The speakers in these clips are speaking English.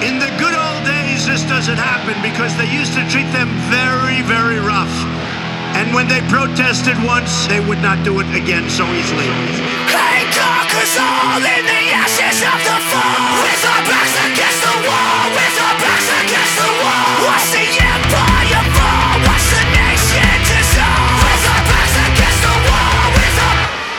In the good old days, this doesn't happen because they used to treat them very, very rough. And when they protested once, they would not do it again so easily. Hancock is all in the ashes of the fall. With our backs against the wall, with our backs against the wall. Watch the empire fall, watch the nation dissolve. With our backs against the wall, with our...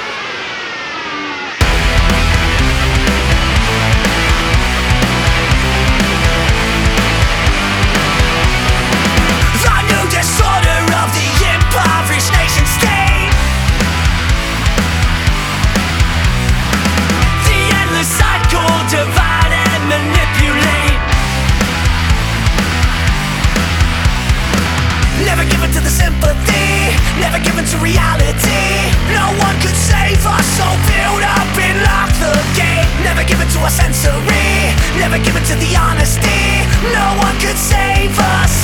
The new disorder of the impoverished nation state. The endless cycle, divide and manipulate. Never given to the sympathy, never given to reality. No one could save us, so build up and lock the gate. Never given to our sensory, never given to the honesty. No one could save us.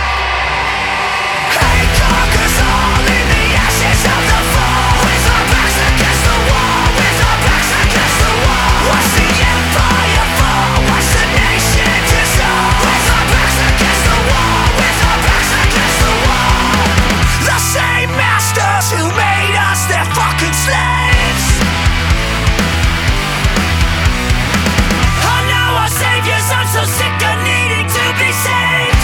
Hancock is all in the ashes of the fall. With our backs against the wall, with our backs against the wall. Watch the empire fall, watch the nation dissolve. With our backs against the wall, with our backs against the wall. The same masters who made us their fucking slaves are now our saviors. I'm so sick of needing to be saved.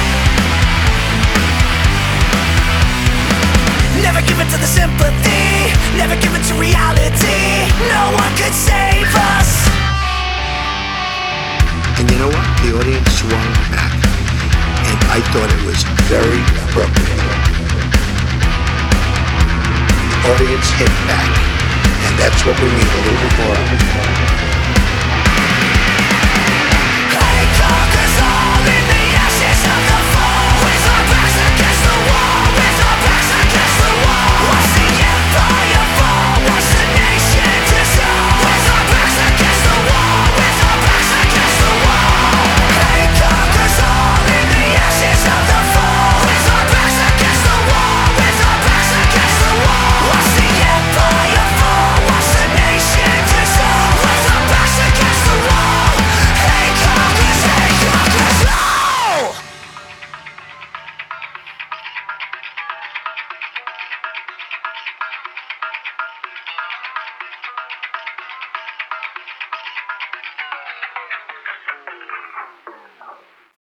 Never given to the sympathy, never given to reality. No one could save us. And you know what? The audience swung back. And I thought it was very appropriate. The audience hit back. And that's what we need, a little bit more of.